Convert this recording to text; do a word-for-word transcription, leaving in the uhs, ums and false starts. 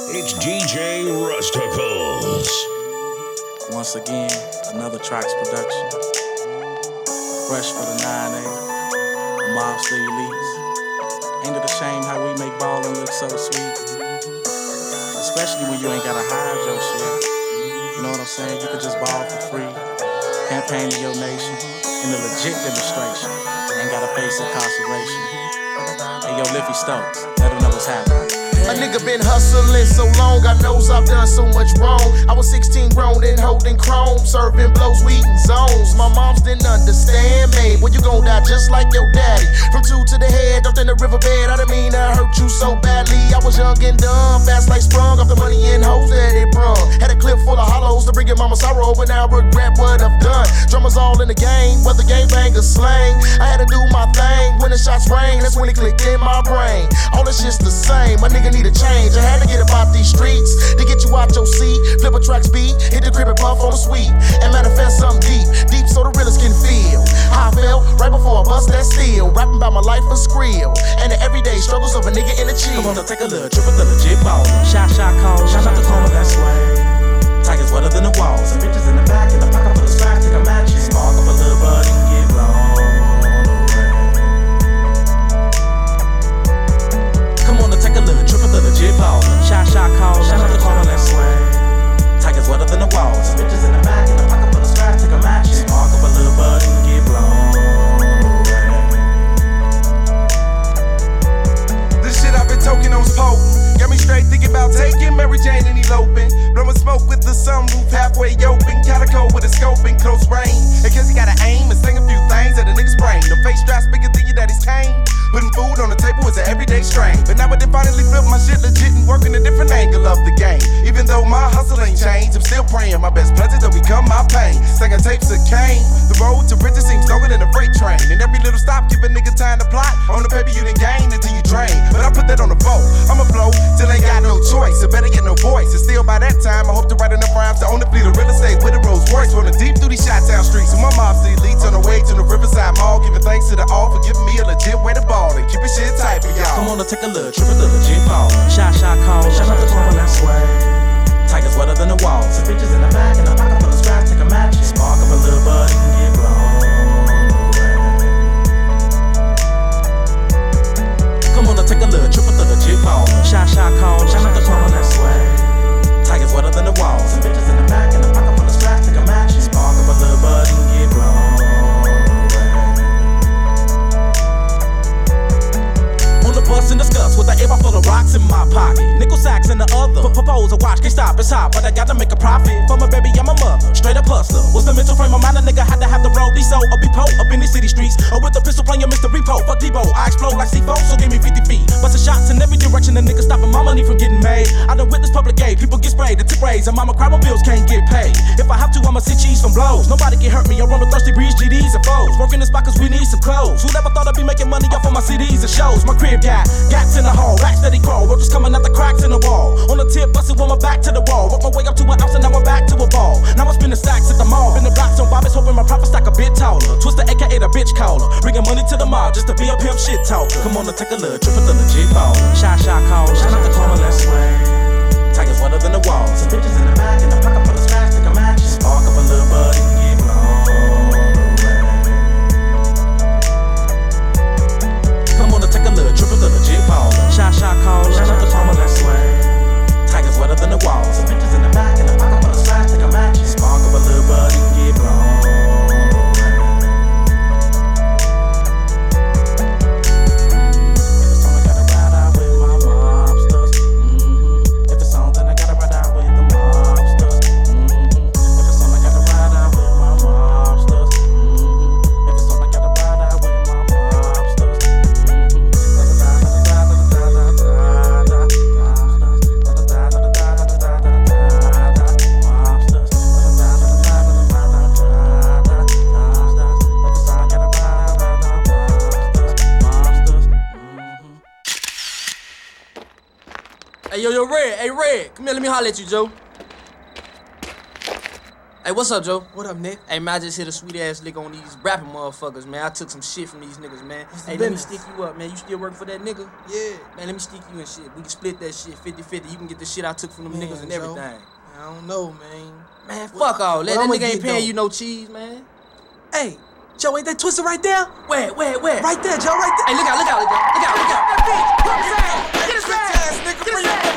It's D J Rusticles. Once again, another Tracks production. Fresh for the nine A, the Mobster Elites. Ain't it a shame how we make ballin' look so sweet? Especially when you ain't gotta hide your shit. You know what I'm saying? You could just ball for free. Campaign to your nation in a legit demonstration. Ain't gotta face incarceration. Hey, yo, Liffy Stokes, let them know what's happening. A nigga been hustling so long, I knows I've done so much wrong. I was sixteen grown and holding chrome, serving blows, we eating zones. My moms didn't understand me. Well, you gon' die just like your daddy. From two to the head, dumped in the riverbed. I didn't mean I hurt you so badly. I was young and dumb, fast like sprung off the money and hoes that it brung. Had a clip full of hollows to bring your mama sorrow, but now I regret what I've done. Drummers all in the game, whether game bang or slang. I had to do my thing. When the shots rang, that's when it clicked in my brain. All this shit's the same. My nigga need a change. I had to get about these streets to get you out your seat. Flip a Tracks beat, hit the crib and puff on the suite, and manifest something deep, deep so the realest can feel how I felt right before I bust that steel. Rapping about my life for skrill and the everyday struggles of a nigga in the cheese. Come on, now take a little trip with the legit baller. Shot, shot, call, shout out to Coma, that's way. Tigers wetter than the walls, and bitches in the back, in the pocket full of straps, take a match, spark up a little bud and get blown away. Come on, now take a little trip with the legit baller. Shot, shot, call, shout out to Coma, that's way. Tigers wetter than the walls, and bitches in the back, in the pocket full of straps, take a match, spark up a little bud and get blown away. This shit I've been talking on potent. Got me straight thinking about taking Mary Jane and eloping. Blowing smoke with the sunroof halfway open. Calico with a scope in close range. In case you gotta aim and sing a few things at a nigga's brain. The face straps bigger than your daddy's cane. Putting food on the table is an everyday strain. But now I done finally flipped my shit legit and working a different angle of the game. Even though my hustle ain't changed, I'm still praying my best pleasures will become my pain. Second tapes of cane. The road to riches seems longer than a freight train. And every little stop give a nigga time to plot. On the paper you done gain until you drain. But I put that on the vote. I'ma blow till ain't got no choice. I better get no voice. And still by that time I hope to write enough rhymes to own the fleet of real estate with a Rolls Royce. Rolling deep through these Chi-Town streets. With my Mobster Elites on the way to the Riverside Mall. Giving thanks to the all for giving me a legit way to ball. And keep it shit tight for y'all. Come on, now take a little trip with the legit baller. Shot, shot, call, shout out to Coma, that's way. Tigers wetter than the walls, and bitches in the back, in the pocket full of straps, take a match, spark up a little bud and get blown away. Come on, now take a little trip with the legit baller. Shot, shot, call, shout out to Coma, that's way. Tigers wetter than the walls, and bitches in the back, in the pocket full of straps, take a match, spark up a little bud and get blown away. On the bus and discuss with the air full of rocks in my pocket, nickel sacks in the other. Propose a watch, can't stop, it's hot, but I gotta make a profit. For my baby, I'm a mother, straight up hustler. What's the mental frame of mind? A nigga had to have the road, so or be po up in the city streets, or with the pistol playing Mister Repo. Fuck Debo, I explode like C four, so give me fifty feet. Bustin' shots in every direction, the nigga stopping my money from getting made. I done witnessed public aid, people get sprayed, the tip raised, and mama cry when bills can't get paid. If I have to, I'ma sit cheese from blows. Nobody can hurt me, I run with thirsty breeze, G Ds and foes. Working the spot cause we need some clothes. Who never thought I'd be making money off of my C Ds and shows? My crib got gats in the hall, racks steady crawl, roaches coming out the cracks in the wall. On the tip, bustin' with my back to the wall. Work my way up to an ounce and now I'm back to a ball. Now I'm spinning stacks at the mall. Been the blocks on Bobby's, hoping my profit stack a bit taller. Twister, aka the bitch caller. Bringing money to the mob just to be a pimp shit talker. Come on, now take a little trip with the legit baller. Shot, shot, call, shout out to Coma, let's sway. Tigers wetter than the walls, and bitches in the back, in the pocket full of straps, take a match, spark up a little bud and get blown away. Come on, now take a little trip with the legit baller. Shot, shot, call, shout out to Coma, let's sway. Tigers wetter than the walls, and bitches in the back, in the pocket full of straps, take a match, spark up a little bud and get blown away. Hey, yo, yo, Red, hey, Red, come here, let me holler at you, Joe. Hey, what's up, Joe? What up, Nick? Hey, man, I just hit a sweet ass lick on these rapping motherfuckers, man. I took some shit from these niggas, man. Hey, let me stick you up, man. You still working for that nigga? Yeah. Man, let me stick you and shit. We can split that shit fifty fifty. You can get the shit I took from them Man, niggas and Joe, everything. I don't know, man. Man, fuck What- all that. what That I'ma nigga ain't get, paying though? you no cheese, man. Hey, Joe, ain't that Twister right there? Where, where, where? Right there, Joe, right there. Hey, look out, look out, look out, look out, look out. Get his ass! Get his ass! Nigga, Get his free your ass!